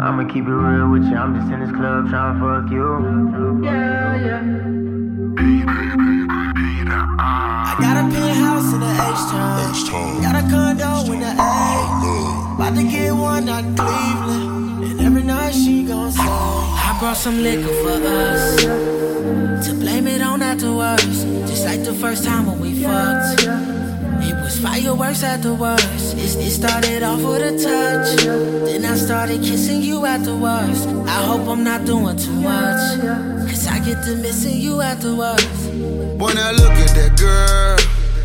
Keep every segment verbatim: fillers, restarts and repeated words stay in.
I'ma keep it real with you. I'm just in this club trying to fuck you. Yeah, yeah. I got a penthouse in the H-Town. Got a condo in the A. About to get one out in Cleveland. And every night she gon' say, I brought some liquor for us, to blame it on afterwards. Just like the first time when we fucked. It was fireworks afterwards. It, it started off with a touch, then I started kissing you afterwards. I hope I'm not doing too much, cause I get to missing you afterwards. When I look at that girl,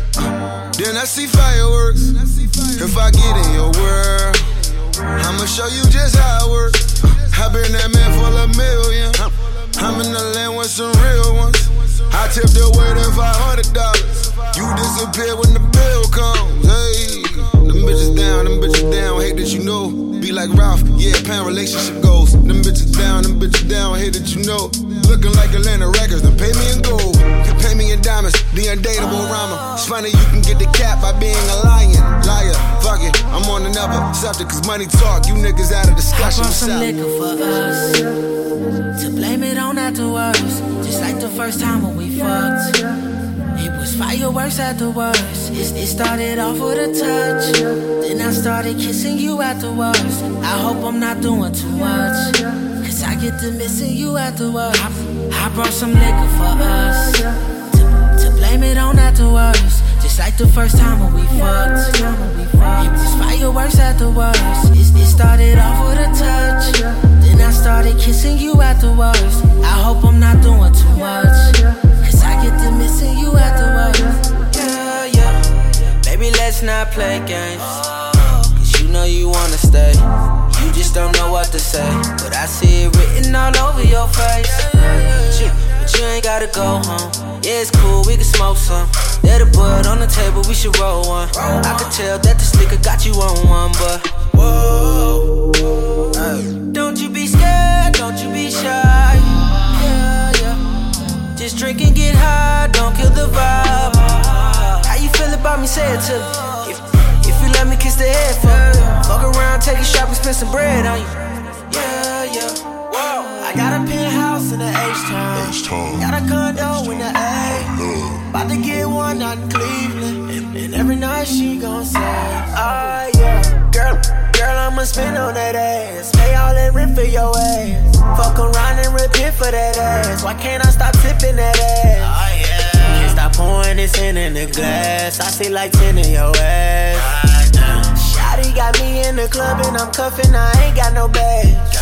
uh, then I see fireworks. If I get in your world, I'ma show you just how it works. I been that man for a million. I'm in the land with some real ones. I tip the waiter five hundred dollars. You disappear when the bill comes. Hey, them bitches down, them bitches down. Hate that you know. Be like Ralph, yeah, pound relationship goals. Them bitches down, them bitches down. Hate that you know. Looking like Atlanta Records, then pay me in gold. Pay me in diamonds, the undateable rhymer. It's funny you can get the cap by being a lion. Liar, fuck it, I'm on another subject. Cause money talk, you niggas out of discussion. I brought some liquor for us, to blame it on afterwards. Just like the first time when we fucked. It was fireworks afterwards. It, it started off with a touch, then I started kissing you afterwards. I hope I'm not doing too much, cause I get to missing you afterwards. I, I brought some liquor for us, to, to blame it on afterwards. Just like the first time when we fucked. It was fireworks afterwards. It, it started off with a touch, then I started kissing you afterwards. I hope I'm not doing too much, cause I get to missing you afterwards. Yeah, yeah. Baby, let's not play games, cause you know you wanna stay. You just don't know what to say, but I see it written all over your face. But you, but you ain't gotta go home. Yeah, it's cool, we can smoke some. Let it put on the table, we should roll one. I could tell that the sticker got you on one, but whoa, hey. Don't you be scared, don't you be shy. Yeah, yeah. Just drink and get high, don't kill the vibe. How you feel about me, say it to me. If, if you let me kiss the head for you. Fuck around, take a shop and spend some bread on you. Yeah, yeah. Whoa. I got a penthouse in the H-Town. Got a condo in the A. About to get one out in Cleveland. And, and every night she gon' say, oh yeah. Girl, girl, I'ma spend on that ass. Pay all that rent for your ass. Fuck around and repent for that ass. Why can't I stop tipping that ass? Oh yeah. Can't stop pouring this in in the glass. I see like ten in your ass. Shawty got me in the club and I'm cuffing. I ain't got no badge.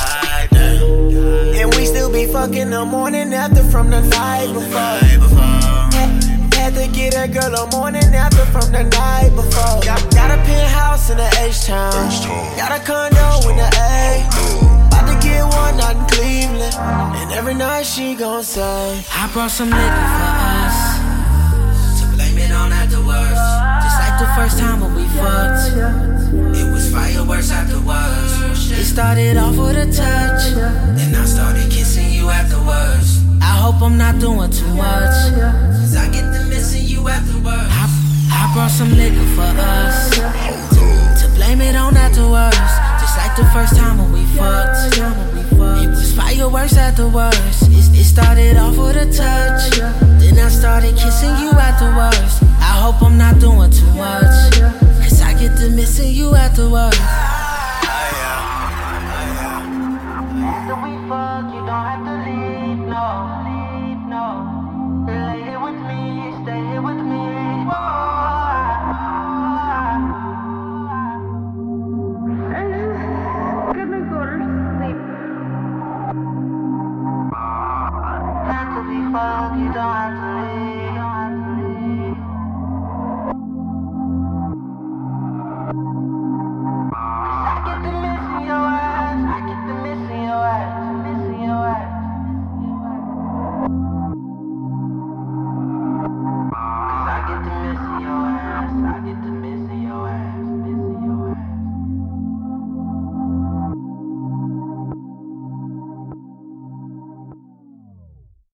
And we still be fucking the morning after from the night before. Had, had to get a girl a morning after from the night before. Got, got a penthouse in the H-Town. Got a condo in the A. About to get one out in Cleveland. And every night she gon' say, I brought some liquor for us, to blame it on afterwards. Just like the first time when we fucked. It was fireworks afterwards. It started off with a touch, then I started kissing you afterwards. I hope I'm not doing too much, cause I get to missing you afterwards. I, I brought some liquor for us, to, to blame it on afterwards. Just like the first time when we fucked. It was fireworks afterwards. It, it started off with a touch, then I started kissing you afterwards. I hope I'm not doing too much, cause I get to missing you afterwards.